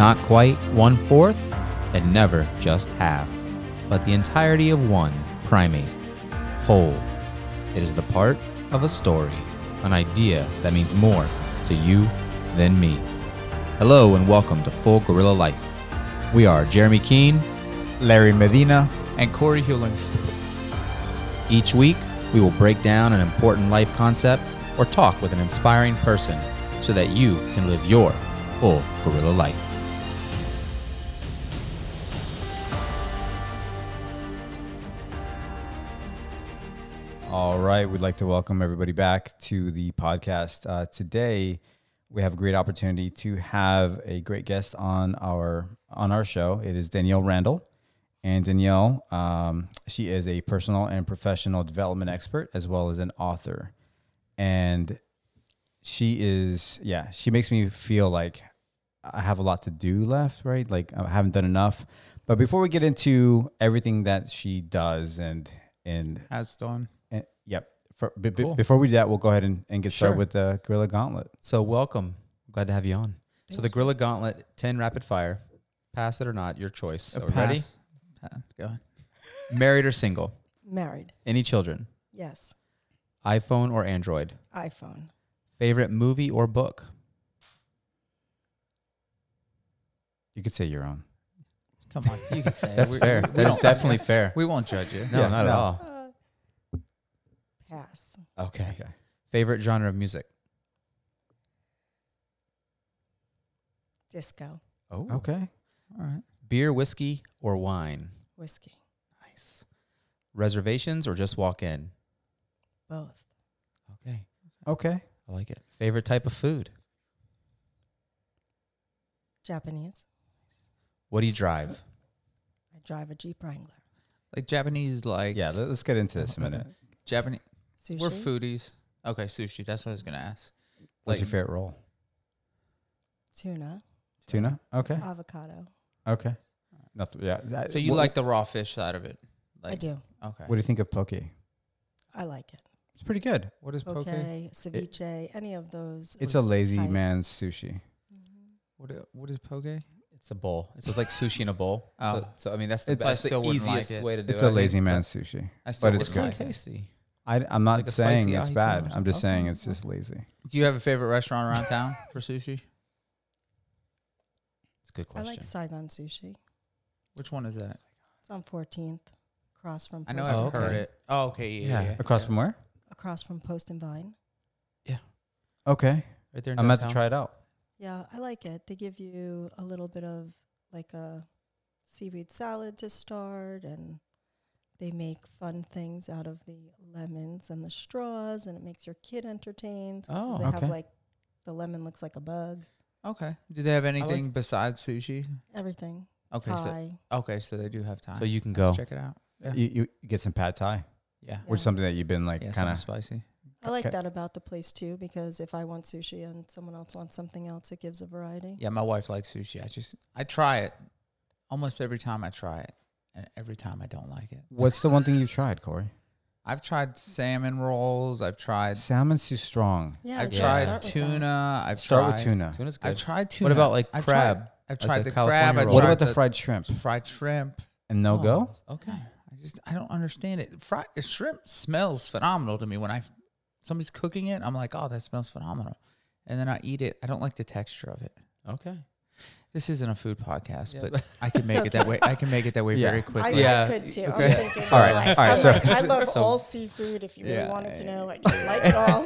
not quite 1/4 and never just half, but the entirety of one primate, whole. It is the part of a story, an idea that means more to you than me. Hello and welcome to Full Gorilla Life. We are Jeremy Keene, Larry Medina, and Corey Hewlings. Each week, we will break down an important life concept or talk with an inspiring person so that you can live your full gorilla life. All right, we'd like to welcome everybody back to the podcast. Today, we have a great opportunity to have a great guest on our show. It is Danielle Randall. And Danielle, she is a personal and professional development expert as well as an author. And she makes me feel like I have a lot to do left, right? Like I haven't done enough. But before we get into everything that she does and has done. Yep. Cool. Before we do that, we'll go ahead and get started Sure. with the Gorilla Gauntlet. So welcome. Glad to have you on. Thank So the you. Gorilla Gauntlet, 10 rapid fire. Pass it or not, your choice. So Pass. ready? Go ahead. Married or single? Married. Any children? Yes. iPhone or Android? iPhone. Favorite movie or book? You could say your own. Come on, you can say it. That's fair. We That is don't- definitely fair. We won't judge you. No, Yeah, not at no. all. Pass. Okay. Okay. Favorite genre of music? Disco. Oh. Okay. All right. Beer, whiskey, or wine? Whiskey. Nice. Reservations or just walk in? Both. Okay. Okay. I like it. Favorite type of food? Japanese. What do you drive? I drive a Jeep Wrangler. Like Japanese, like Yeah, let's get into this a Okay. minute. Japanese. Sushi. We're foodies. Okay, sushi. That's what I was gonna ask. What's Like- your favorite roll? Tuna. Tuna? Okay. Avocado. Okay. Nothing. Yeah. So you like the raw fish side of it? Like, I do. Okay. What do you think of poke? I like it. It's pretty good. What is poke? Okay. Ceviche. Any of those. It's a lazy type. man's sushi. Mhm. What is poke? It's a bowl. It's just like sushi in a bowl. Oh. So I mean, that's the, It's- that's I still the wouldn't like easiest it. way to do It's it. a I think. lazy man's sushi. I still But it's It's wouldn't pretty like it. tasty. I'm not Like a saying spicy it's ahi bad. tuna or I'm just something? saying it's just lazy. Do you have a favorite restaurant around town for sushi? It's a good I question. like Saigon Sushi. Which one is that? It's on 14th. Across from I know Post I've and heard Vine. it. Oh, okay. Yeah. Yeah. Across from where? Across from Post and Vine. Okay. Right there in I'm about to downtown? try it out. Yeah, I like it. They give you a little bit of like a seaweed salad to start, and they make fun things out of the lemons and the straws, and it makes your kid entertained. 'cause Oh, they okay. have like the lemon looks like a bug. Okay. Do they have anything besides sushi? Everything. Okay. Thai. So they do have time. So you can Let's go. check it out. Yeah. You get some pad thai, Yeah. which is Yeah. something that you've been like Yeah. kind Something of. spicy. I like Okay. that about the place too, because if I want sushi and someone else wants something else, it gives a variety. Yeah, my wife likes sushi. I try it almost every time I try it, and every time I don't like it. What's the one thing you've tried, Corey? I've tried salmon rolls. I've tried. Salmon's too strong. Yeah, I've yeah, tried start with that. tuna. I've Start tried with tuna. Tuna's good. I've tried tuna. What about like I've crab? Tried, I've Like tried the the California crab. roll. I've What tried about the fried shrimp? fried shrimp? And no go? Okay. I don't understand it. Fried shrimp smells phenomenal to me when somebody's cooking it. I'm like, oh, that smells phenomenal, and then I eat it. I don't like the texture of it. Okay. This isn't a food podcast, Yeah, but but- I can make it that way. I can make it that way Yeah. very I, quickly. Yeah. I could too. Okay. I'm thinking, All right, like, all right, I'm so- like, I love so- all seafood. If you really Yeah. wanted to know, I just like it all.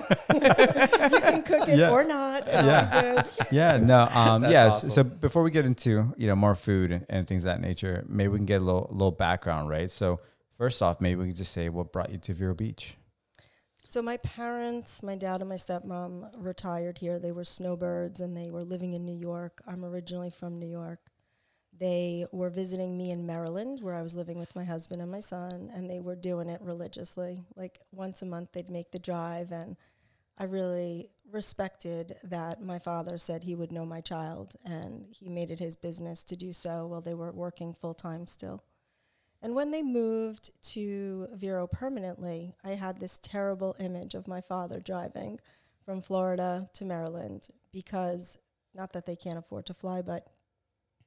You can cook it Yeah. or not. and Yeah. I'm good. Yeah, no, That's yeah. awesome. So before we get into more food and things of that nature, maybe we can get a little background, right? So first off, maybe we can just say what brought you to Vero Beach. So my parents, my dad and my stepmom, retired here. They were snowbirds and they were living in New York. I'm originally from New York. They were visiting me in Maryland, where I was living with my husband and my son, and they were doing it religiously. Like once a month, they'd make the drive, and I really respected that my father said he would know my child, and he made it his business to do so while they were working full-time still. And when they moved to Vero permanently, I had this terrible image of my father driving from Florida to Maryland because, not that they can't afford to fly, but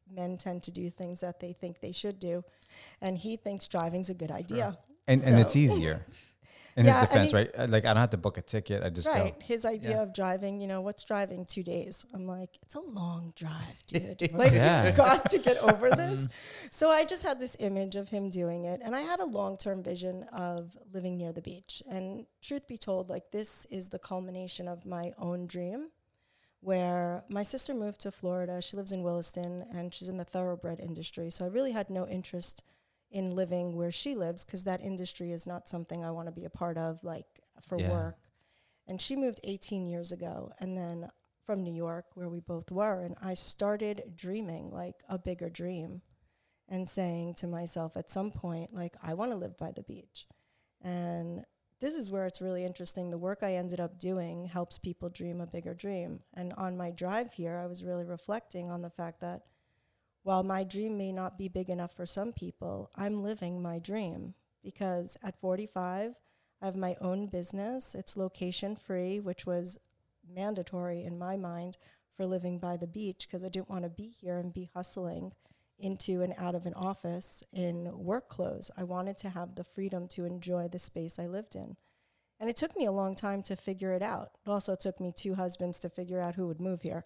men tend to do things that they think they should do. And he thinks driving's a good idea. And it's easier. In Yeah, his I defense, mean- right? Like, I don't have to book a ticket. I just Right. go. His idea Yeah. of driving, what's driving 2 days? I'm like, it's a long drive, dude. Like, Yeah. you've got to get over this. So I just had this image of him doing it. And I had a long-term vision of living near the beach. And truth be told, like, this is the culmination of my own dream, where my sister moved to Florida. She lives in Williston, and she's in the thoroughbred industry. So I really had no interest in living where she lives, because that industry is not something I want to be a part of, like, for Yeah. work. And she moved 18 years ago, and then from New York, where we both were, and I started dreaming like a bigger dream and saying to myself at some point, like, I want to live by the beach. And this is where it's really interesting. The work I ended up doing helps people dream a bigger dream. And on my drive here, I was really reflecting on the fact that while my dream may not be big enough for some people, I'm living my dream, because at 45, I have my own business. It's location free, which was mandatory in my mind for living by the beach, because I didn't want to be here and be hustling into and out of an office in work clothes. I wanted to have the freedom to enjoy the space I lived in. And it took me a long time to figure it out. It also took me 2 husbands to figure out who would move here.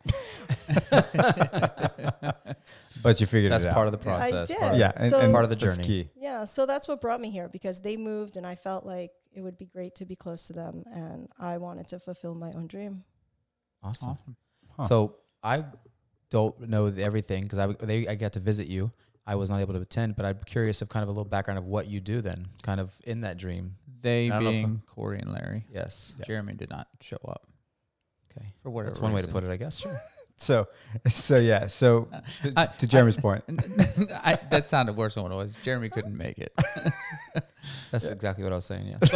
But you figured That's it out. part of the process. did. Part of, Yeah, and, So- and part of the that's journey. key. Yeah, so that's what brought me here, because they moved and I felt like it would be great to be close to them, and I wanted to fulfill my own dream. Awesome. Awesome. Huh. So I don't know everything because I got to visit you. I was not able to attend, but I'm curious of kind of a little background of what you do then, kind of in that dream. They I don't know if being Corey and Larry. Yes. Jeremy did not show up Okay. for whatever. That's one way to reason. put it, I guess. Sure. So yeah. So I- to Jeremy's point, That sounded worse than what it was. Jeremy couldn't make it. That's exactly what I was saying. Yeah.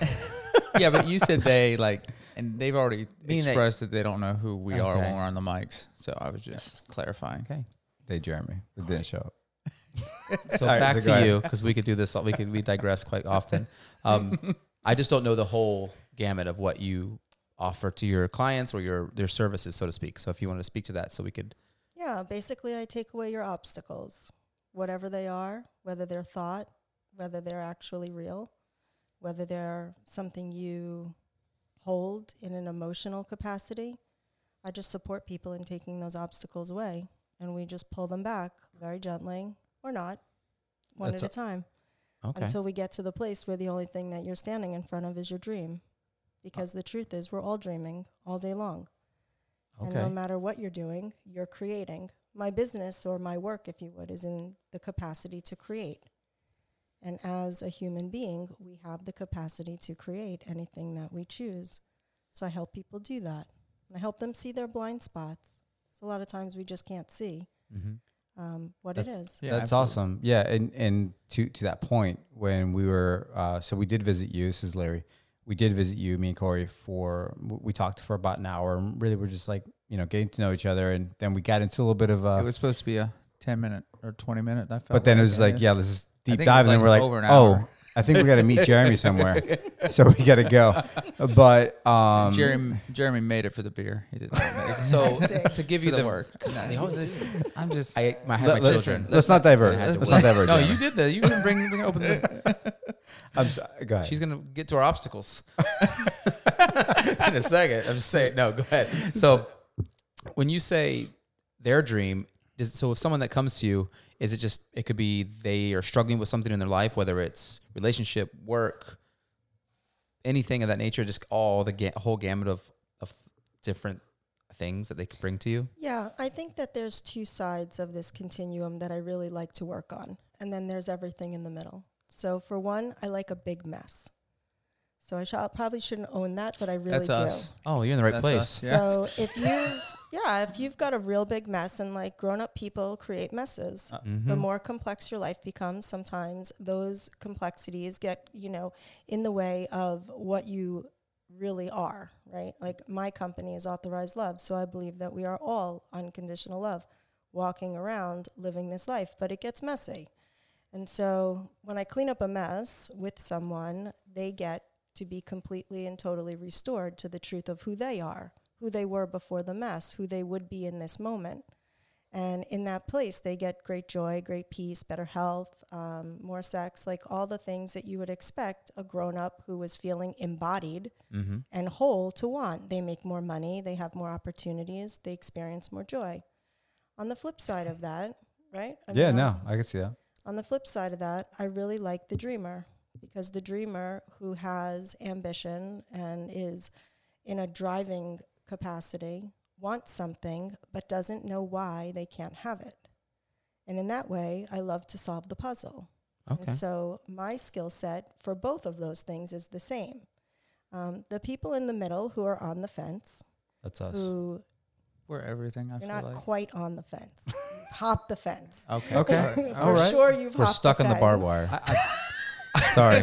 But yeah, but you said they and they've already Meaning they- expressed that they don't know who we are Okay. when we're on the mics. So I was just clarifying. Okay. they Jeremy it didn't show up. So All right, back so to go ahead. you, because we could do this. We digress quite often. I just don't know the whole gamut of what you offer to your clients or their services, so to speak. So if you want to speak to that, so we could. Yeah, basically I take away your obstacles, whatever they are, whether they're thought, whether they're actually real, whether they're something you hold in an emotional capacity. I just support people in taking those obstacles away, and we just pull them back very gently, or not, one That's at a time, Okay. until we get to the place where the only thing that you're standing in front of is your dream. Because the truth is, we're all dreaming all day long. And no Okay. matter what you're doing, you're creating. My business, or my work, if you would, is in the capacity to create. And as a human being, we have the capacity to create anything that we choose. So I help people do that. And I help them see their blind spots. So a lot of times we just can't see what it is. Yeah, That's absolutely. awesome. Yeah, and to that point, when we were so we did visit you. This is Larry. We did visit you, me and Corey, we talked for about an hour, and really we're just like, getting to know each other, and then we got into a little bit of It was supposed to be a 10-minute or 20-minute. I felt but then it was like, and yeah, let's just deep think it dive, was and then we're like like, over an oh, hour. I think we got to meet Jeremy somewhere, so we got to go. But Jeremy made it for the beer. He did not make it. So I see. to give for you the the work. They always I'm just. I had my Let- children. let's not divert. I had to Let's wait. not divert. No, Jeremy. you did that. You didn't bring open the. Go ahead. She's gonna get to our obstacles in a second. I'm just saying. No, go ahead. So when you say their dream, so if someone that comes to you, is it just, it could be they are struggling with something in their life, whether it's relationship, work, anything of that nature, just all the whole gamut of different things that they could bring to you? Yeah, I think that there's 2 sides of this continuum that I really like to work on. And then there's everything in the middle. So for one, I like a big mess. So I probably shouldn't own that, but I really That's do. us. Oh, you're in the right That's place. us, yeah. So if you've got a real big mess, and like grown-up people create messes, the more complex your life becomes, sometimes those complexities get, in the way of what you really are, right? Like my company is Authorized Love, so I believe that we are all unconditional love, walking around living this life, but it gets messy. And so when I clean up a mess with someone, they get to be completely and totally restored to the truth of who they are, who they were before the mess, who they would be in this moment. And in that place, they get great joy, great peace, better health, more sex, like all the things that you would expect a grown-up who is feeling embodied and whole to want. They make more money, they have more opportunities, they experience more joy. On the flip side of that, right? I can see that. On the flip side of that, I really like the dreamer, because the dreamer who has ambition and is in a driving capacity wants something but doesn't know why they can't have it. And in that way, I love to solve the puzzle. Okay. And so my skill set for both of those things is the same. The people in the middle who are on the fence, That's us. who We're everything, I you're feel not like. quite on the fence. You've hopped the fence. Okay. Okay. For All right. sure you've We're hopped stuck the on the fence. barbed wire. Sorry.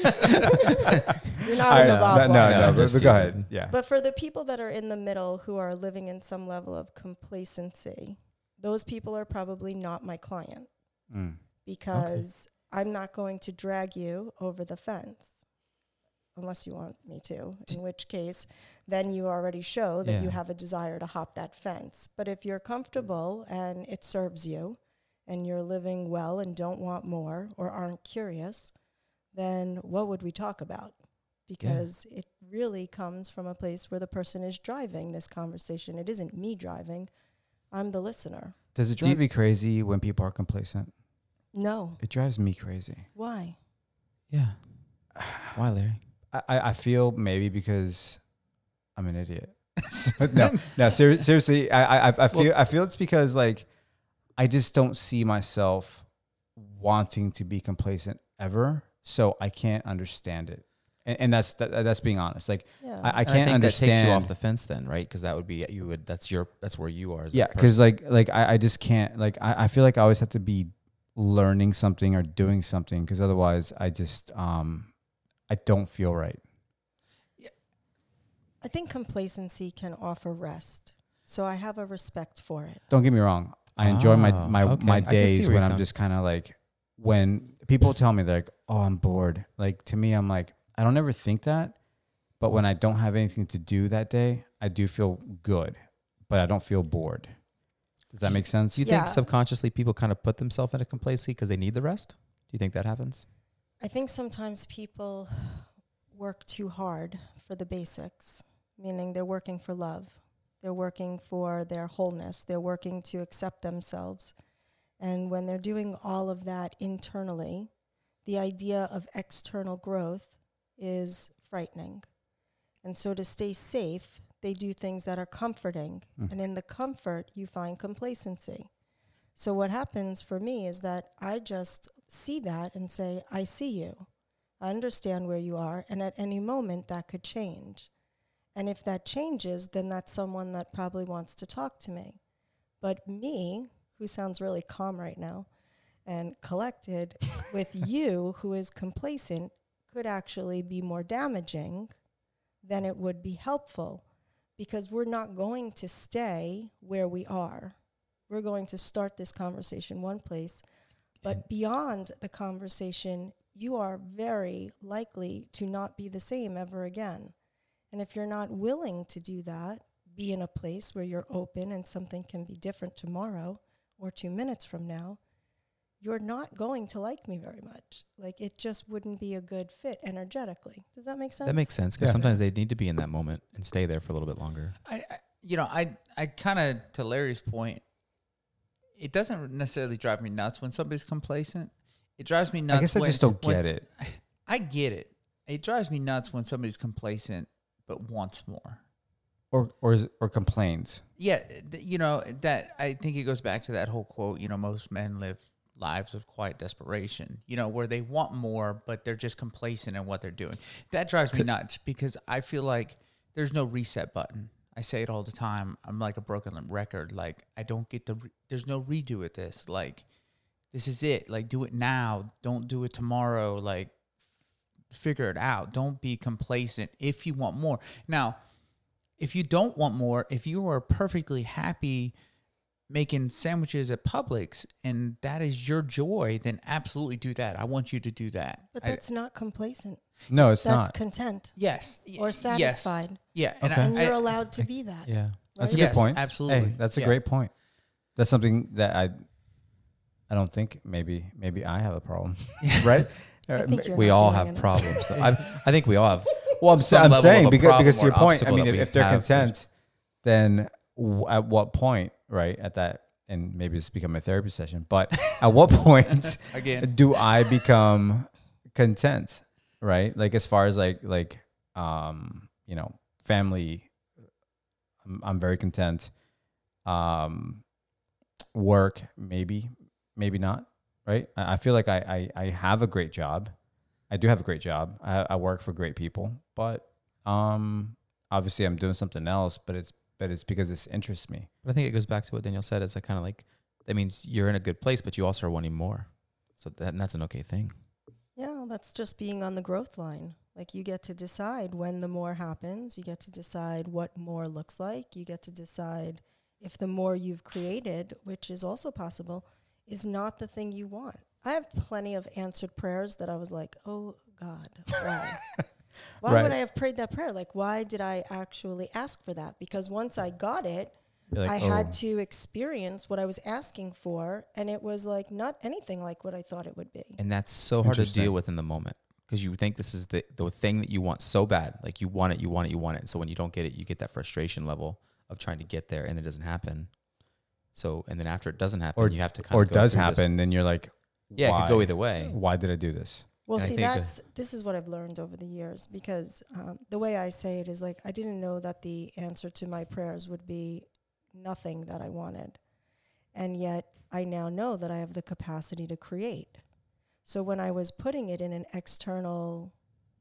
You're not in the barbed no, wire. no, just but go teasing. ahead. Yeah. But for the people that are in the middle who are living in some level of complacency, those people are probably not my client, because I'm not going to drag you over the fence unless you want me to, in which case then you already show that you have a desire to hop that fence. But if you're comfortable and it serves you and you're living well and don't want more or aren't curious, then what would we talk about? Because it really comes from a place where the person is driving this conversation. It isn't me driving. I'm the listener. Does it drive you crazy when people are complacent? No. It drives me crazy. Why? Yeah. Why, Larry? I feel maybe because I'm an idiot. no, seriously. I feel it's because like I just don't see myself wanting to be complacent ever, so I can't understand it. And that's being honest. Like Yeah. I And can't think understand. that takes you off the fence then, right? Because that would be that's where you are. As Yeah, because like I just can't. Like I feel like I always have to be learning something or doing something, because otherwise I just I don't feel right. I think complacency can offer rest. So I have a respect for it. Don't get me wrong. I enjoy my okay. my I can see days where when you're I'm coming. just kind of like, when people tell me they're like, oh, I'm bored. Like to me, I'm like, I don't ever think that. But when I don't have anything to do that day, I do feel good, but I don't feel bored. Does that make sense? Do you think subconsciously people kind of put themselves in a complacency because they need the rest? Do you think that happens? I think sometimes people work too hard for the basics, meaning they're working for love. They're working for their wholeness. They're working to accept themselves. And when they're doing all of that internally, the idea of external growth is frightening. And so to stay safe, they do things that are comforting. And in the comfort, you find complacency. So what happens for me is that I just see that and say, I see you. I understand where you are. And at any moment, that could change. And if that changes, then that's someone that probably wants to talk to me. But me, who sounds really calm right now and collected, with you, who is complacent, could actually be more damaging than it would be helpful, because we're not going to stay where we are. We're going to start this conversation one place, but beyond the conversation, you are very likely to not be the same ever again. And if you're not willing to do that, be in a place where you're open and something can be different tomorrow or 2 minutes from now, you're not going to like me very much. Like, it just wouldn't be a good fit energetically. Does that make sense? That makes sense, because sometimes they need to be in that moment and stay there for a little bit longer. I kind of, to Larry's point, it doesn't necessarily drive me nuts when somebody's complacent. It drives me nuts. I guess I just don't get it. I get it. It drives me nuts when somebody's complacent but wants more. Or complains. Yeah, that I think it goes back to that whole quote, most men live lives of quiet desperation, where they want more, but they're just complacent in what they're doing. That drives me nuts, because I feel like there's no reset button. I say it all the time. I'm like a broken record. Like, I don't get there's no redo at this. Like, this is it. Like, do it now. Don't do it tomorrow. Like, figure it out. Don't be complacent if you want more. Now, if you don't want more, if you are perfectly happy making sandwiches at Publix and that is your joy, then absolutely do that. I want you to do that. But that's not complacent. No, it's That's not. content Yes. or satisfied. Yeah. Okay. And you're allowed to be that. Yeah. That's a Yes, good point. absolutely. Hey, that's a Yeah. great point. That's something that I don't think maybe I have a problem, right? I think you're We not all doing have enough. problems. Though. I think we all have. Well, some I'm level saying of a because problem to or your an point, I obstacle mean, that we if they're have. content, then at what point, right? At that, and maybe this become a therapy session, but at what point Again. do I become content, right? Like as far as family, I'm very content. Work, maybe not, right? I feel like I have a great job. I do have a great job. I work for great people, but obviously I'm doing something else, but it's because this interests me. But I think it goes back to what Daniel said. It's like kind of like that means you're in a good place, but you also are wanting more. So that's an okay thing. Yeah, that's just being on the growth line. Like you get to decide when the more happens. You get to decide what more looks like. You get to decide if the more you've created, which is also possible, is not the thing you want. I have plenty of answered prayers that I was like, oh God, why? Why Right. would I have prayed that prayer? Like, why did I actually ask for that? Because once I got it, You're like, I oh, had to experience what I was asking for, and it was like not anything like what I thought it would be. And that's so hard to Interesting. deal with in the moment because you think this is the thing that you want so bad. Like you want it. And so when you don't get it, you get that frustration level of trying to get there and it doesn't happen. So, and then after it doesn't happen, you have to kind or of it does happen, then you're like, Yeah, it why? could go either way. Why did I do this? Well, And I see, think this is what I've learned over the years because the way I say it is like I didn't know that the answer to my prayers would be nothing that I wanted. And yet I now know that I have the capacity to create. So when I was putting it in an external,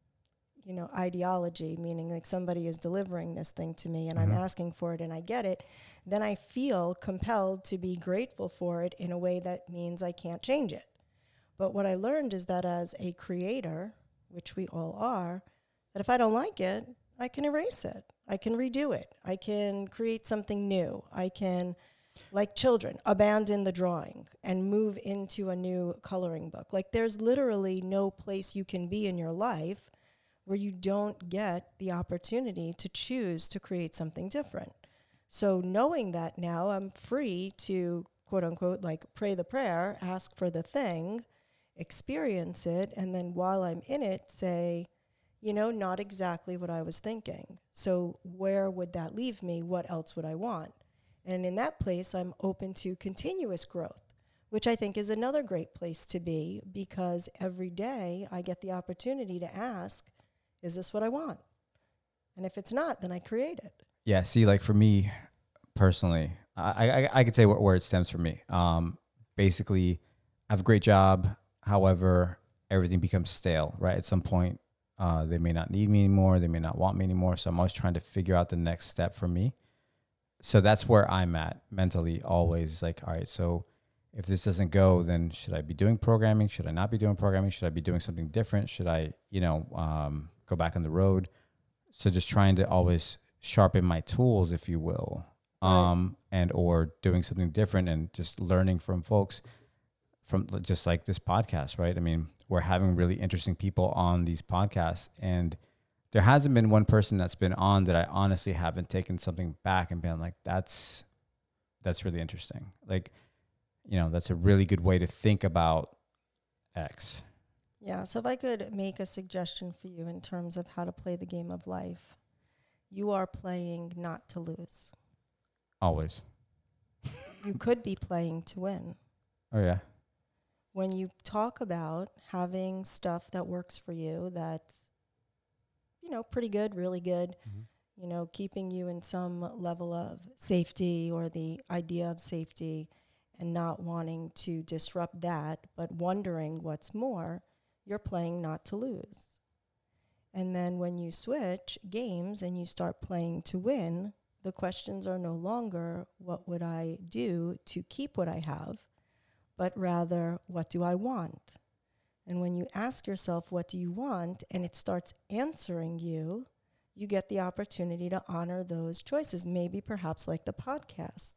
ideology, meaning like somebody is delivering this thing to me and I'm asking for it and I get it, then I feel compelled to be grateful for it in a way that means I can't change it. But what I learned is that as a creator, which we all are, that if I don't like it, I can erase it. I can redo it. I can create something new. I can, like children, abandon the drawing and move into a new coloring book. Like there's literally no place you can be in your life where you don't get the opportunity to choose to create something different. So knowing that now, I'm free to, quote unquote, like pray the prayer, ask for the thing, experience it, and then while I'm in it, say, not exactly what I was thinking. So where would that leave me? What else would I want? And in that place, I'm open to continuous growth, which I think is another great place to be because every day I get the opportunity to ask, is this what I want? And if it's not, then I create it. Yeah. See, like for me personally, I could say where it stems from me. Basically, I have a great job. However, everything becomes stale, right? At some point, they may not need me anymore. They may not want me anymore. So I'm always trying to figure out the next step for me. So that's where I'm at mentally, always like, all right, so if this doesn't go, then should I be doing programming? Should I not be doing programming? Should I be doing something different? Should I, go back on the road? So just trying to always sharpen my tools, if you will, and or doing something different and just learning from folks from just like this podcast, right? I mean, we're having really interesting people on these podcasts, and there hasn't been one person that's been on that I honestly haven't taken something back and been like, that's really interesting. Like, that's a really good way to think about X. Yeah, so if I could make a suggestion for you in terms of how to play the game of life, you are playing not to lose. Always. You could be playing to win. Oh, yeah. When you talk about having stuff that works for you that's, pretty good, really good, keeping you in some level of safety or the idea of safety and not wanting to disrupt that, but wondering what's more, you're playing not to lose. And then when you switch games and you start playing to win, the questions are no longer, what would I do to keep what I have, but rather, what do I want? And when you ask yourself, what do you want, and it starts answering you, you get the opportunity to honor those choices, maybe perhaps like the podcast.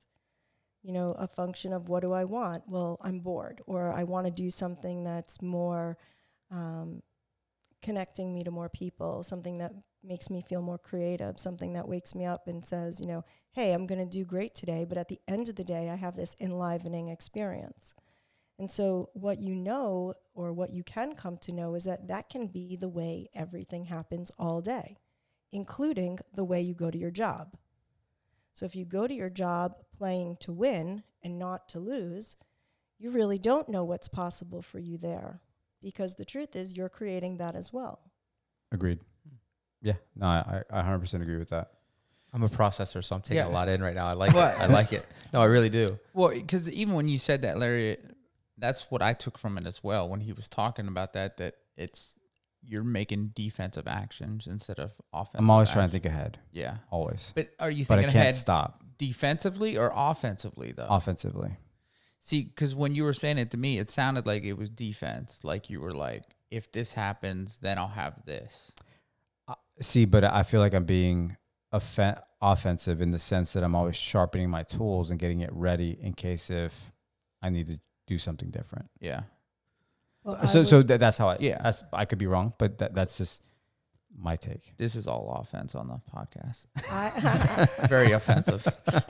A function of what do I want? Well, I'm bored, or I want to do something that's more connecting me to more people, something that makes me feel more creative, something that wakes me up and says, you know, hey, I'm going to do great today, but at the end of the day, I have this enlivening experience. And so what you know, or what you can come to know, is that that can be the way everything happens all day, including the way you go to your job. So if you go to your job playing to win and not to lose, you really don't know what's possible for you there, because the truth is you're creating that as well. Agreed. Yeah, no, I 100% agree with that. I'm a processor, so I'm taking Yeah. a lot in right now. I like it. I like it. No, I really do. Well, because even when you said that, Larry, that's what I took from it as well. When he was talking about that it's you're making defensive actions instead of offensive. I'm always trying to think ahead. Yeah. Always. But are you But I thinking can't ahead stop defensively or offensively, though? offensively. See, because when you were saying it to me, it sounded like it was defense. Like you were like, if this happens, then I'll have this. See, but I feel like I'm being offensive in the sense that I'm always sharpening my tools and getting it ready in case if I need to do something different. Yeah. Well, That's how Yeah. I could be wrong, but that's just my take. This is all offense on the podcast. I Very offensive.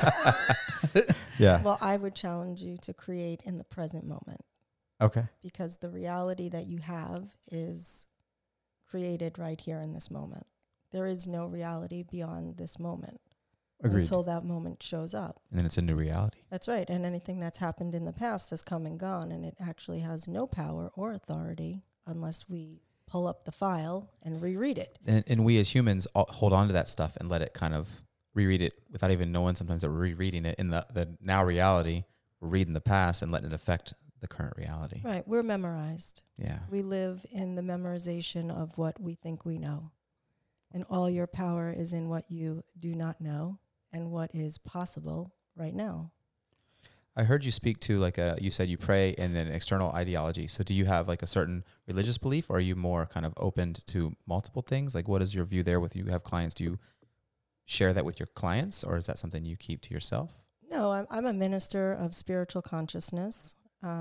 Yeah. well, I would challenge you to create in the present moment, Okay. because the reality that you have is created right here in this moment. There is no reality beyond this moment Agreed. until that moment shows up. And then it's a new reality. That's right. And anything that's happened in the past has come and gone, and it actually has no power or authority unless we pull up the file and reread it. And we as humans hold on to that stuff and let it kind of reread it without even knowing sometimes that we're rereading it in the now reality. We're reading the past and letting it affect the current reality. Right. We're memorized. Yeah. We live in the memorization of what we think we know. And all your power is in what you do not know and what is possible right now. I heard you speak to you said you pray in an external ideology. So do you have like a certain religious belief, or are you more kind of open to multiple things? Like what is your view there with you have clients? Do you share that with your clients, or is that something you keep to yourself? No, I'm a minister of spiritual consciousness.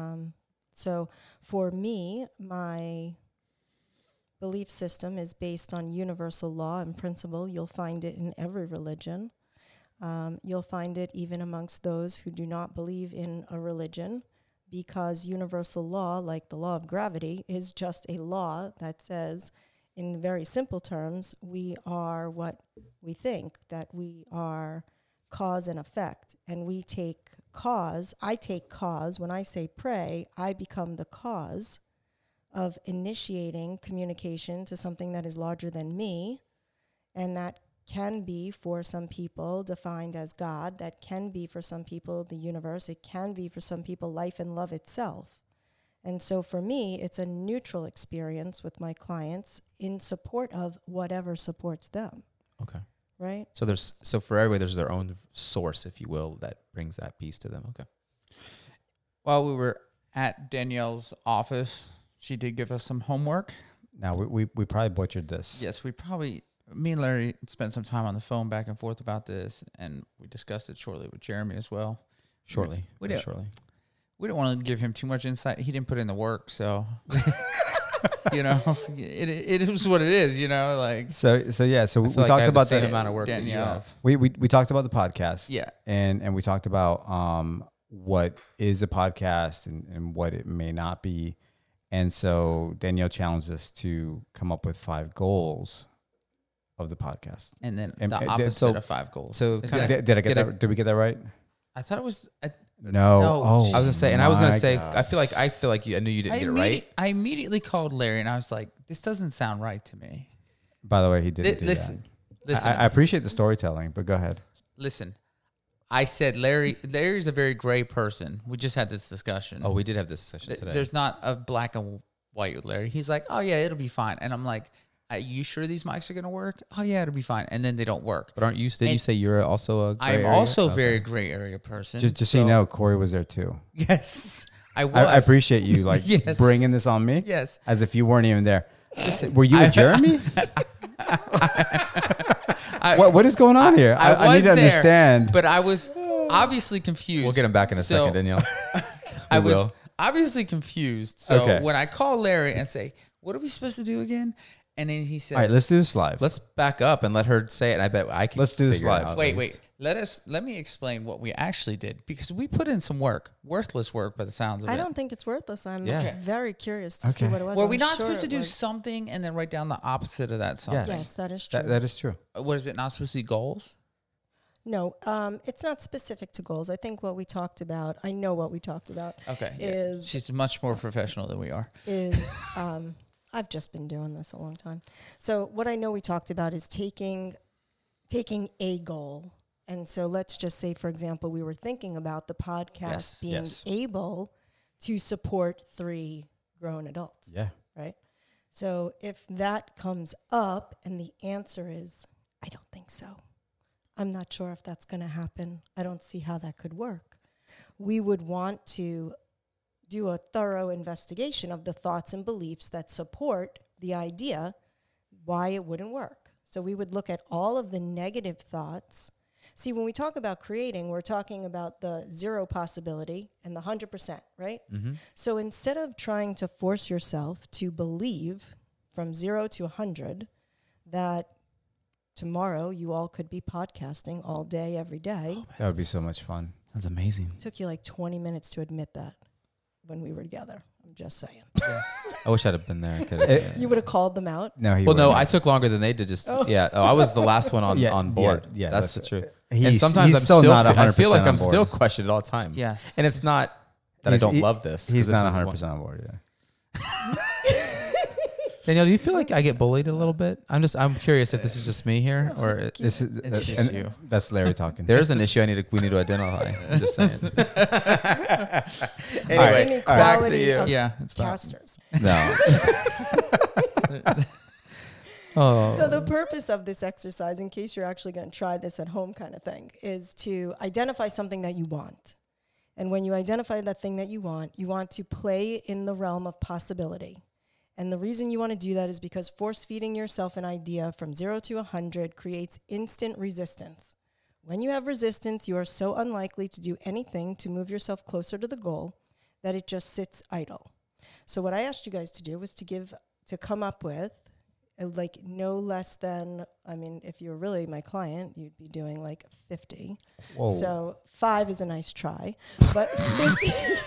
So for me, my belief system is based on universal law and principle. You'll find it in every religion. You'll find it even amongst those who do not believe in a religion, because universal law, like the law of gravity, is just a law that says, in very simple terms, we are what we think, that we are cause and effect. And we take cause, I take cause. When I say pray, I become the cause of initiating communication to something that is larger than me, and that can be for some people defined as God, that can be for some people the universe, it can be for some people life and love itself. And so for me, it's a neutral experience with my clients in support of whatever supports them, Okay. right? So for everybody, there's their own source, if you will, that brings that piece to them. Okay. While we were at Danielle's office, she did give us some homework. Now we probably butchered this. Yes, me and Larry spent some time on the phone back and forth about this, and we discussed it shortly with Jeremy as well. Shortly. We Very did. shortly. We don't want to give him too much insight. He didn't put in the work, so you know, it is what it is. You know, like So yeah. So I we feel like I talked have about the same that. amount of work that you Danielle. have. We talked about the podcast. yeah, And we talked about what is a podcast and what it may not be. And so Danielle challenged us to come up with 5 goals of the podcast. and then And- the and opposite so- of 5 goals. so Is kinda- that- Did I get Get that? Did we get that right? I thought it was. No. No. Oh, I was gonna say, and I was gonna my say, God. I feel like I knew you didn't get it right. I immediately called Larry and I was like, "This doesn't sound right to me." By the way, he didn't do Listen, that. listen, I appreciate the storytelling, but go ahead. listen. I said Larry's a very gray person. We just had this discussion. Oh, we did have this discussion today. There's not a black and white with Larry. He's like, "Oh yeah, it'll be fine," and I'm like, "Are you sure these mics are gonna work?" "Oh yeah, it'll be fine," and then they don't work. But aren't you? Did you And say you're also a? Gray I'm area? also a Okay. very gray area person. Just so you know, Corey was there too. Yes, I was. I appreciate you like Yes. bringing this on me Yes. as if you weren't even there. Were you with Jeremy? What is going on here? I need was to there, understand. But I was obviously confused. We'll get him back in a So, second, Danielle. I was will. obviously confused. So Okay. when I call Larry and say, "What are we supposed to do again?" And then he said, All right, let's do this live. Let's back up and let her say it. I bet I can. Let's do this figure it live. out at wait. least. Let me explain what we actually did, because we put in some work, worthless work by the sounds of it. I don't think it's worthless. I'm Yeah. very curious to see Okay. what it was. Were I'm we not sure supposed to it do was- something and then write down the opposite of that something? Yes, that is true. That is true. What is it not supposed to be goals? No, it's not specific to goals. I think what we talked about, I know what we talked about, Okay. yeah. is She's much more professional than we are. I've just been doing this a long time. So what I know we talked about is taking a goal. And so let's just say, for example, we were thinking about the podcast being able to support 3 grown adults, Yeah. right? So if that comes up and the answer is, I don't think so. I'm not sure if that's going to happen. I don't see how that could work. We would want to do a thorough investigation of the thoughts and beliefs that support the idea why it wouldn't work. So we would look at all of the negative thoughts. See, when we talk about creating, we're talking about the 0 possibility and the 100%, right? Mm-hmm. So instead of trying to force yourself to believe from 0 to 100 that tomorrow you all could be podcasting all day, every day, That would be so much fun. Sounds amazing. it took you like 20 minutes to admit that when we were together. I'm just saying. I wish I'd have been there. I could've- You would have called them out. No, he well, no, wouldn't. I took longer than they did. I was the last one on board. Yeah, that's the that's- truth. He's, And sometimes he's I'm still not 100% I feel like on I'm board. still questioned all the time. Yes. And it's not that He's- I don't he- love this. 'cause He's this not is 100% on board, yeah. Danielle, do you feel like I get bullied a little bit? I'm curious if this is just me here or This is It's just and you. That's Larry talking. there's an issue we need to identify. I'm just saying. All Anyway, right. back to Inequality you. of Yeah, it's about casters. No. Oh. So the purpose of this exercise, in case you're actually going to try this at home kind of thing, is to identify something that you want. And when you identify that thing that you want to play in the realm of possibility. And the reason you want to do that is because force-feeding yourself an idea from 0 to 100 creates instant resistance. When you have resistance, you are so unlikely to do anything to move yourself closer to the goal that it just sits idle. So what I asked you guys to do was to come up with like no less than, I mean, if you're really my client, you'd be doing like 50. Whoa. So 5 is a nice try, but 50,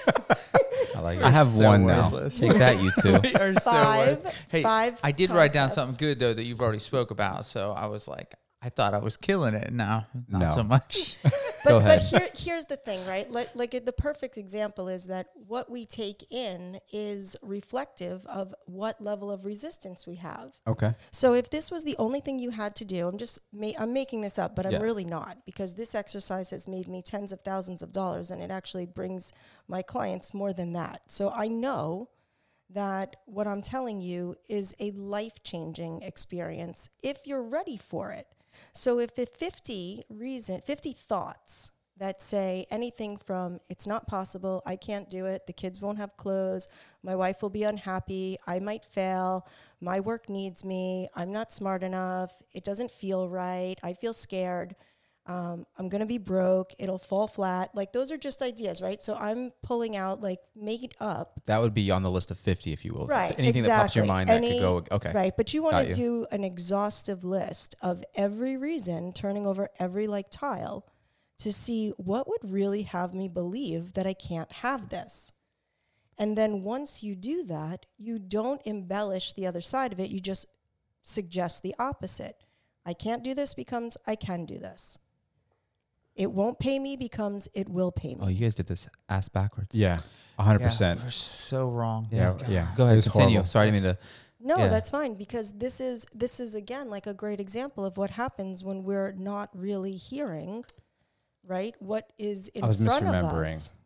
I like I have one now. Take that, you two. We are so worth- 5, Hey, 5. I did write down podcasts. something good though that you've already spoke about. So I was like, I thought I was killing it. Now, not No. so much. Go But ahead. here's the thing, right? Like the perfect example is that what we take in is reflective of what level of resistance we have. Okay. So if this was the only thing you had to do, I'm making this up, but I'm Yeah. really not, because this exercise has made me tens of thousands of dollars, and it actually brings my clients more than that. So I know that what I'm telling you is a life-changing experience if you're ready for it. So if the 50 thoughts that say anything from it's not possible, I can't do it, the kids won't have clothes, my wife will be unhappy, I might fail, my work needs me, I'm not smart enough, it doesn't feel right, I feel scared, I'm going to be broke, it'll fall flat. Like those are just ideas, right? So I'm pulling out like made up. That would be on the list of 50, if you will. Right, Anything that pops in your mind exactly. that could go, okay. Right, but you want Got to you. do an exhaustive list of every reason, turning over every like tile to see what would really have me believe that I can't have this. And then once you do that, you don't embellish the other side of it, you just suggest the opposite. I can't do this becomes I can do this. It won't pay me becomes it will pay me. Oh, you guys did this ass backwards. Yeah. 100%. We're so wrong. Yeah. Yeah. Go It ahead, was continue. horrible. Sorry, I didn't mean to. No, Yeah. that's fine, because this is again like a great example of what happens when we're not really hearing, right? What is in I was front of misremembering. us.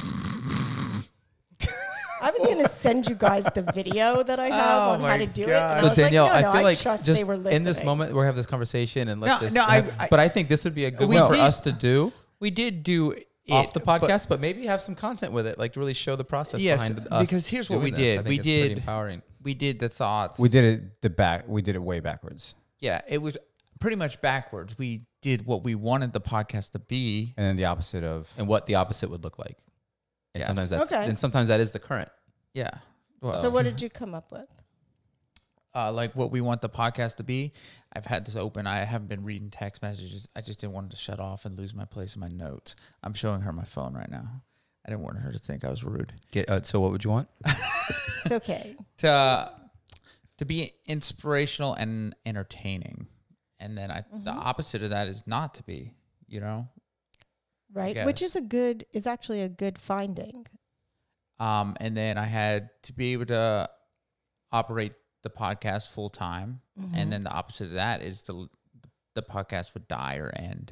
I was going to send you guys the video that I have Oh on how my to do it. God. And So I was Danielle, like, no, I feel like trust just they were in this listening. moment we're having this conversation and let's No, but I think this would be a good We one for did- us to do We did do it off the but- podcast, but maybe have some content with it, like to really show the process Yes, behind us. because here's what doing we this. did. I think We it's pretty did- empowering. We did the thoughts. We did it We did it way backwards. Yeah, it was pretty much backwards. We did what we wanted the podcast to be. And then the opposite of And what the opposite would look like. And Yes. sometimes Okay. sometimes that is the current. Yeah. Well, So what did you come up with? like what we want the podcast to be. I've had this open. I haven't been reading text messages. I just didn't want it to shut off and lose my place in my notes. I'm showing her my phone right now. I didn't want her to think I was rude. So what would you want? It's okay. To be inspirational and entertaining. And then the opposite of that is not to be, you know? Right. Which is actually a good finding. And then I had to be able to operate the podcast full time. And then the opposite of that is the podcast would die or end.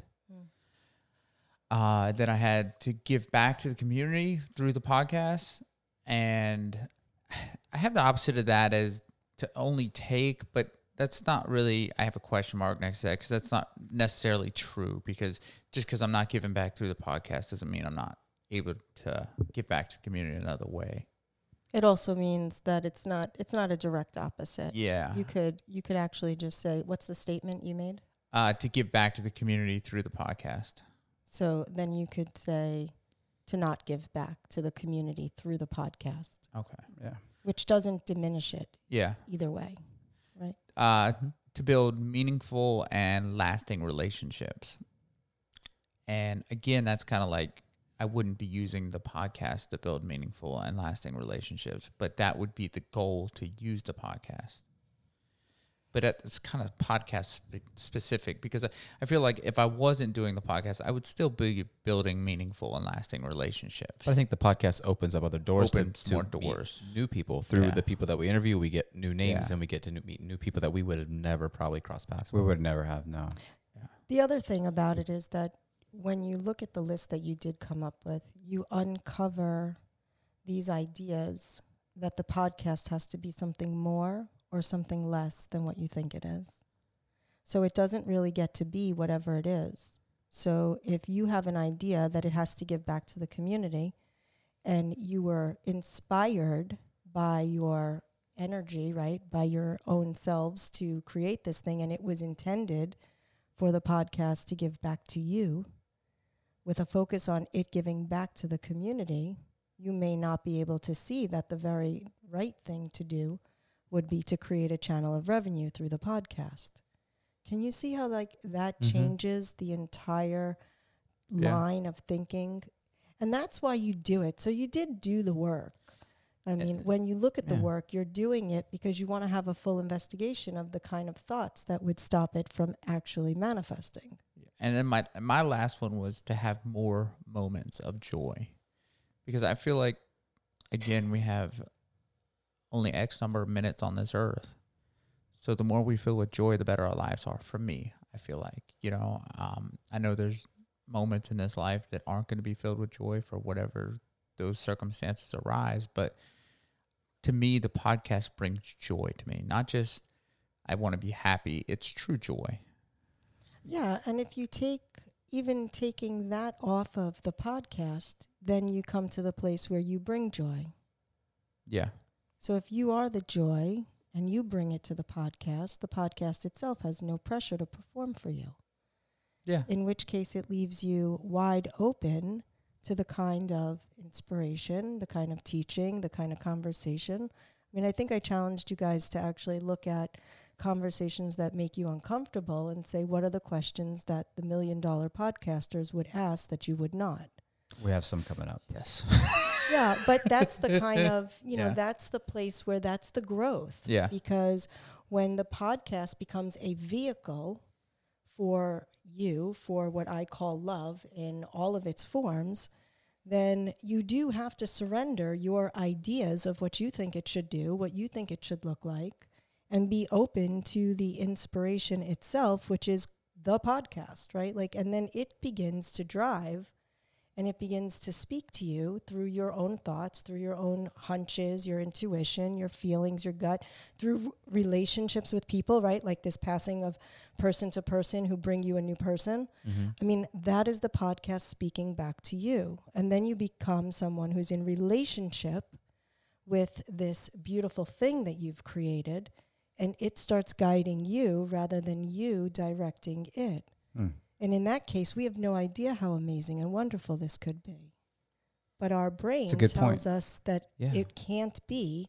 Then I had to give back to the community through the podcast. And I have the opposite of that as to only take, but that's not really, I have a question mark next to that because that's not necessarily true, because just because I'm not giving back through the podcast doesn't mean I'm not able to give back to the community another way. It also means that it's not a direct opposite. Yeah. You could actually just say, what's the statement you made? To give back to the community through the podcast. So then you could say to not give back to the community through the podcast. Okay. Yeah. Which doesn't diminish it. Yeah. Either way, right? To build meaningful and lasting relationships. And again, that's kind of like, I wouldn't be using the podcast to build meaningful and lasting relationships, but that would be the goal, to use the podcast. But it's kind of podcast specific, because I feel like if I wasn't doing the podcast, I would still be building meaningful and lasting relationships. But I think the podcast opens up other doors to more meet doors. New people. Through Yeah. the people that we interview, we get new names, Yeah. and we get to meet new people that we would have never probably crossed paths We with. would never have, no. The other thing about it is that when you look at the list that you did come up with, you uncover these ideas that the podcast has to be something more or something less than what you think it is. So it doesn't really get to be whatever it is. So if you have an idea that it has to give back to the community, and you were inspired by your energy, right, by your own selves to create this thing, and it was intended for the podcast to give back to you, with a focus on it giving back to the community, you may not be able to see that the very right thing to do would be to create a channel of revenue through the podcast. Can you see how like that changes the entire line of thinking? And that's why you do it. So you did do the work. I mean, when you look at the work, you're doing it because you want to have a full investigation of the kind of thoughts that would stop it from actually manifesting. And then my last one was to have more moments of joy, because I feel like, again, we have only X number of minutes on this earth. So the more we fill with joy, the better our lives are. For me, I feel like, I know there's moments in this life that aren't going to be filled with joy for whatever those circumstances arise. But to me, the podcast brings joy to me. Not just I want to be happy. It's true joy. Yeah, and if you taking that off of the podcast, then you come to the place where you bring joy. Yeah. So if you are the joy and you bring it to the podcast itself has no pressure to perform for you. Yeah. In which case it leaves you wide open to the kind of inspiration, the kind of teaching, the kind of conversation. I mean, I think I challenged you guys to actually look at conversations that make you uncomfortable and say, what are the questions that the $1 million podcasters would ask that you would not? We have some coming up. Yes. Yeah, but that's the kind of, Yeah. that's the place where that's the growth. Yeah. Because when the podcast becomes a vehicle for you, for what I call love in all of its forms, then you do have to surrender your ideas of what you think it should do, what you think it should look like, and be open to the inspiration itself, which is the podcast, right? Like, and then it begins to drive and it begins to speak to you through your own thoughts, through your own hunches, your intuition, your feelings, your gut, through relationships with people, right? Like this passing of person to person who bring you a new person. I mean, that is the podcast speaking back to you. And then you become someone who's in relationship with this beautiful thing that you've created, and it starts guiding you rather than you directing it. And in that case, we have no idea how amazing and wonderful this could be. But our brain a good tells point. us that Yeah. it can't be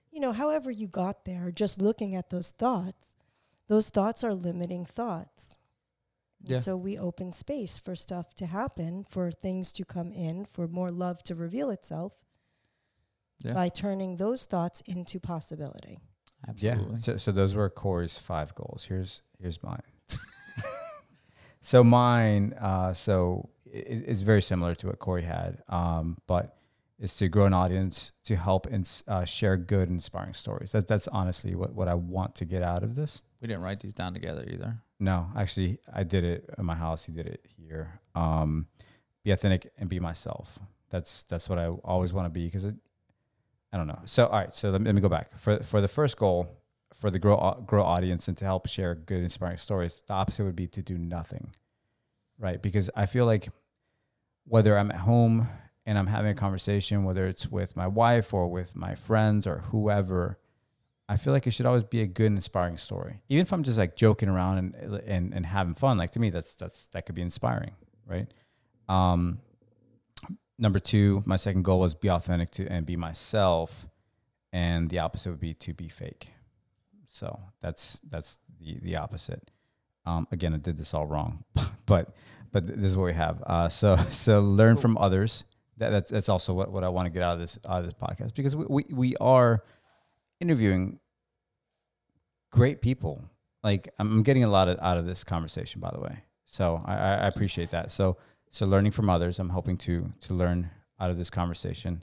however you got there, just looking at those thoughts are limiting thoughts. Yeah. And so we open space for stuff to happen, for things to come in, for more love to reveal itself by turning those thoughts into possibility. Absolutely. Yeah. So those were Corey's 5 goals. Here's mine. So mine, it's very similar to what Corey had, but is to grow an audience, to help and share good, inspiring stories. That's honestly what I want to get out of this. We didn't write these down together either. No, actually, I did it at my house. He did it here. Be authentic and be myself. That's what I always want to be, because I don't know. So all right, so let me go back. For the first goal, for the grow audience and to help share good, inspiring stories, the opposite would be to do nothing, right? Because I feel like whether I'm at home and I'm having a conversation, whether it's with my wife or with my friends or whoever, I feel like it should always be a good, inspiring story. Even if I'm just like joking around and having fun, like to me, that could be inspiring, right? Number 2, my second goal was be authentic and be myself, and the opposite would be to be fake. So that's the opposite. Again, I did this all wrong, but this is what we have. So learn from others. That's also what I want to get out of this podcast, because we are interviewing great people. Like I'm getting a lot out of this conversation, by the way. So I appreciate that. So learning from others, I'm hoping to learn out of this conversation.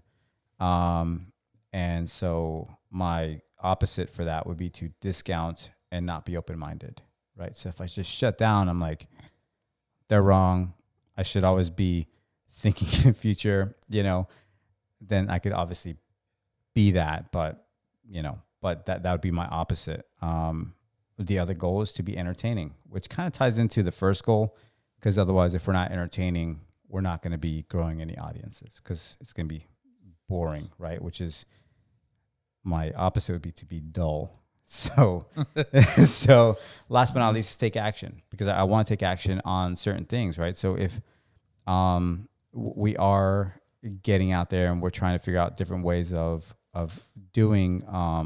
And so my opposite for that would be to discount and not be open-minded, right? So if I just shut down, I'm like, they're wrong. I should always be thinking in the future, then I could obviously be that, but that would be my opposite. The other goal is to be entertaining, which kind of ties into the first goal, because otherwise, if we're not entertaining, we're not going to be growing any audiences, because it's going to be boring, right? Which is my opposite would be to be dull. So last but not least, take action, because I want to take action on certain things, right? So if we are getting out there and we're trying to figure out different ways of doing.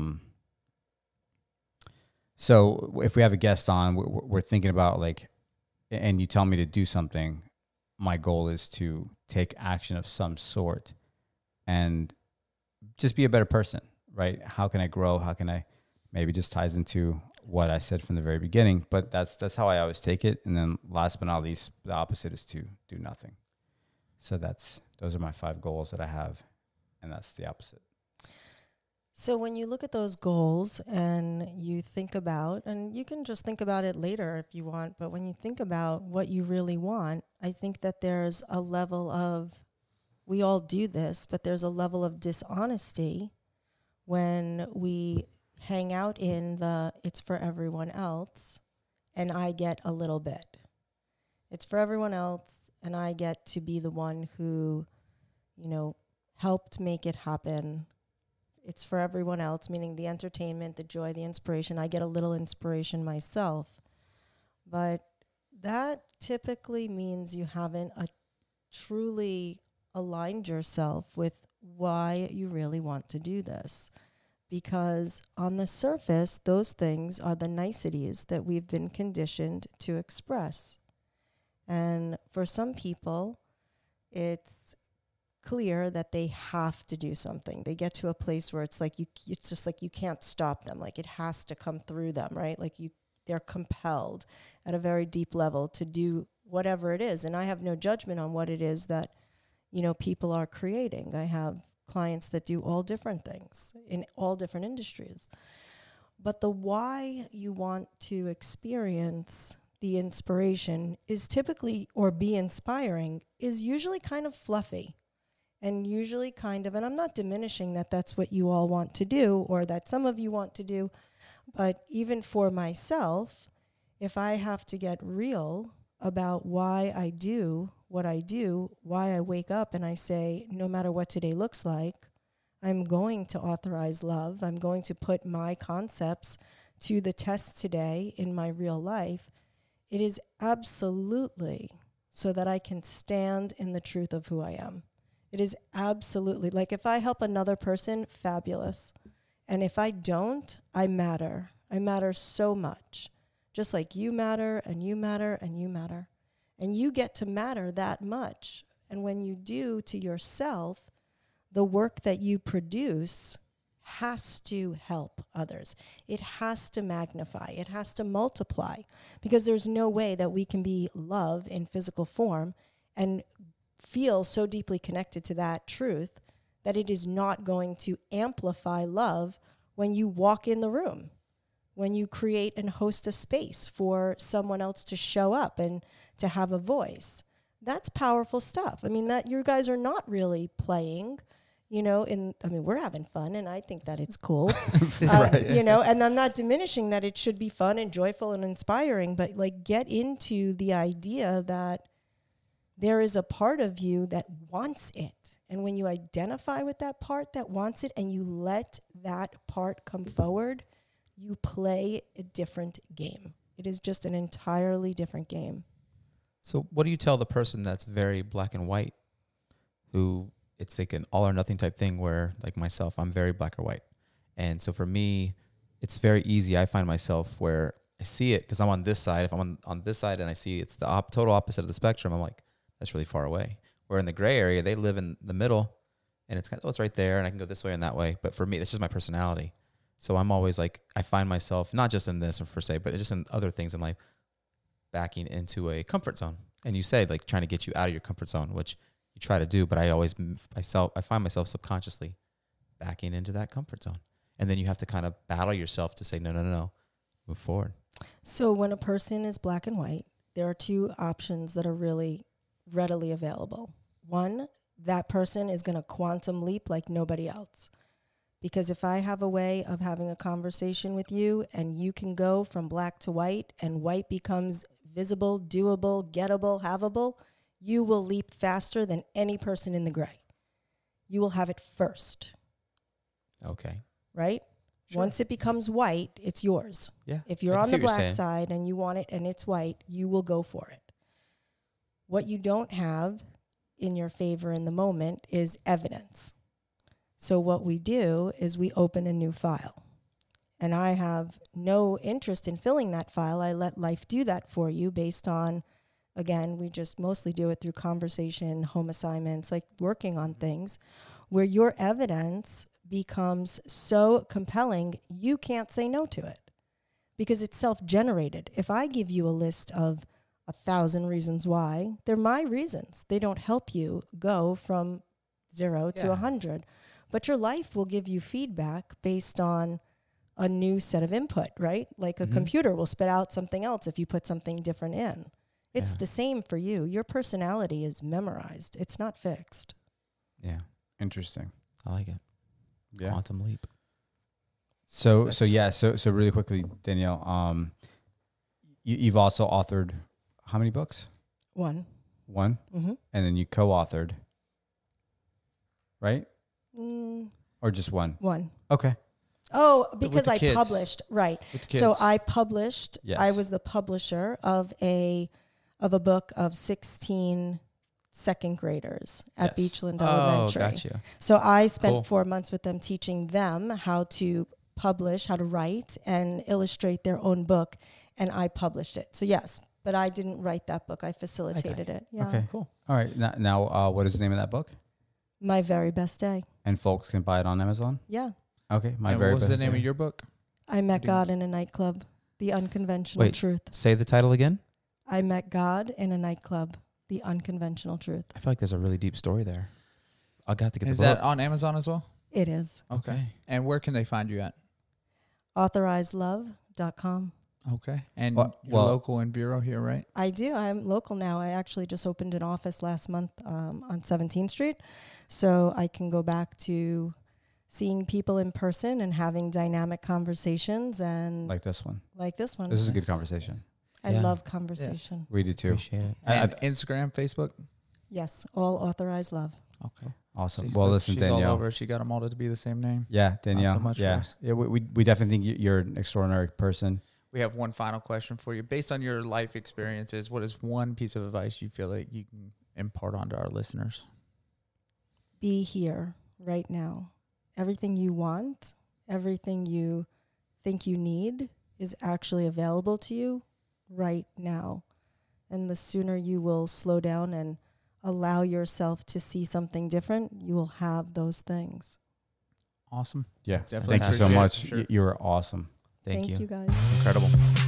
So if we have a guest on, we're thinking about like, and you tell me to do something, my goal is to take action of some sort and just be a better person, right? How can I grow? How can I, maybe just ties into what I said from the very beginning, but that's how I always take it. And then last but not least, the opposite is to do nothing. So those are my 5 goals that I have, and that's the opposite. So when you look at those goals and you think about, and you can just think about it later if you want, but when you think about what you really want, I think that there's a level of, we all do this, but there's a level of dishonesty when we hang out in it's for everyone else and I get a little bit. It's for everyone else and I get to be the one who, helped make it happen. It's for everyone else, meaning the entertainment, the joy, the inspiration. I get a little inspiration myself. But that typically means you haven't truly aligned yourself with why you really want to do this. Because on the surface, those things are the niceties that we've been conditioned to express. And for some people, it's clear that they have to do something. They get to a place where it's just like you can't stop them. Like it has to come through them, right? Like they're compelled at a very deep level to do whatever it is. And I have no judgment on what it is that, people are creating. I have clients that do all different things in all different industries. But the why you want to experience the inspiration is typically, or be inspiring, is usually kind of fluffy. And usually kind of, and I'm not diminishing that that's what you all want to do or that some of you want to do, but even for myself, if I have to get real about why I do what I do, why I wake up and I say, no matter what today looks like, I'm going to authorize love. I'm going to put my concepts to the test today in my real life. It is absolutely so that I can stand in the truth of who I am. It is absolutely, like if I help another person, fabulous. And if I don't, I matter. I matter so much. Just like you matter, and you matter, and you matter. And you get to matter that much. And when you do to yourself, the work that you produce has to help others. It has to magnify. It has to multiply. Because there's no way that we can be love in physical form and feel so deeply connected to that truth that it is not going to amplify love when you walk in the room, when you create and host a space for someone else to show up and to have a voice. That's powerful stuff. I mean, that you guys are not really playing, we're having fun, and I think that it's cool, Right. and I'm not diminishing that it should be fun and joyful and inspiring, but like get into the idea that there is a part of you that wants it. And when you identify with that part that wants it and you let that part come forward, you play a different game. It is just an entirely different game. So what do you tell the person that's very black and white, who it's like an all or nothing type thing where, like myself, I'm very black or white. And so for me, it's very easy. I find myself where I see it because I'm on this side. If I'm on this side and I see it's the total opposite of the spectrum, I'm like, that's really far away. Where in the gray area, they live in the middle and it's kind of, it's right there and I can go this way and that way. But for me, that's just my personality. So I'm always like, I find myself, not just in this per se, but just in other things in life, backing into a comfort zone. And you say like trying to get you out of your comfort zone, which you try to do, but I find myself subconsciously backing into that comfort zone. And then you have to kind of battle yourself to say, no, move forward. So when a person is black and white, there are two options that are really readily available. One, that person is going to quantum leap like nobody else. Because if I have a way of having a conversation with you and you can go from black to white and white becomes visible, doable, gettable, havable, you will leap faster than any person in the gray. You will have it first. Okay. Right? Sure. Once it becomes white, it's yours. Yeah. If you're on the black side and you want it and it's white, you will go for it. What you don't have in your favor in the moment is evidence. So what we do is we open a new file. And I have no interest in filling that file. I let life do that for you based on, again, we just mostly do it through conversation, home assignments, like working on things where your evidence becomes so compelling, you can't say no to it because it's self-generated. If I give you a list of 1,000 reasons why, they're my reasons. They don't help you go from 0 to 100. But your life will give you feedback based on a new set of input, right? Like a computer will spit out something else if you put something different in. It's the same for you. Your personality is memorized. It's not fixed. Yeah. Interesting. I like it. Yeah. Quantum leap. So really quickly, Danielle, you've also authored how many books? One. And then you co-authored, right? Or just one? One. Okay. Oh, because the I kids. published, right. With the So kids. I published, Yes. I was the publisher of a book of 16 second graders at Yes. Beachland Oh, Elementary. gotcha. So I spent Cool. 4 months with them teaching them how to publish, how to write and illustrate their own book, and I published it. So yes, but I didn't write that book. I facilitated it. Yeah. Okay. Cool. All right. Now, what is the name of that book? My Very Best Day. And folks can buy it on Amazon? Yeah. Okay. My and Very what was Best the name Day. of your book? I met do- God in a nightclub. The Unconventional Wait. Truth. Say the title again. I met God in a nightclub. The Unconventional Truth. I feel like there's a really deep story there. I got to get Is the book. that on Amazon as well? It is. Okay. And where can they find you at? AuthorizeLove.com. Okay. And Well- you're well- local in Bureau here, right? I do. I'm local now. I actually just opened an office last month on 17th Street. So I can go back to seeing people in person and having dynamic conversations and Like this one. like this one. This is a good conversation. I Yeah. love conversation. We do too. Appreciate it. And Instagram, Facebook? Yes, all Authorized Love. Okay. Awesome. See, Well, look, listen, she's all Danielle. over. She got them all to be the same name. Yeah, Danielle. much for yeah, us. yeah. We definitely think you're an extraordinary person. We have one final question for you. Based on your life experiences, what is one piece of advice you feel like you can impart onto our listeners? Be here right now. Everything you want everything you think you need is actually available to you right now. And the sooner you will slow down and allow yourself to see something different, you will have those things. Awesome. Yeah. Definitely Thank you so appreciate it, much. for sure. You were awesome. Thank you. guys. It's incredible.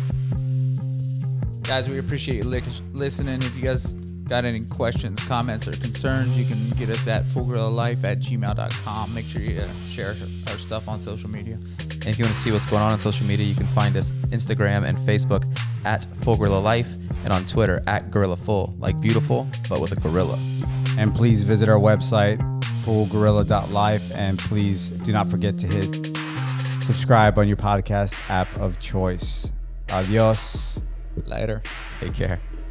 Guys, we appreciate you listening. If you guys got any questions, comments, or concerns, you can get us at fullgorillalife@gmail.com. Make sure you share our stuff on social media. And if you want to see what's going on social media, you can find us Instagram and Facebook at Full Gorilla Life, and on Twitter at Gorilla Full, like beautiful, but with a gorilla. And please visit our website, fullgorilla.life. And please do not forget to hit subscribe on your podcast app of choice. Adios. Later. Take care.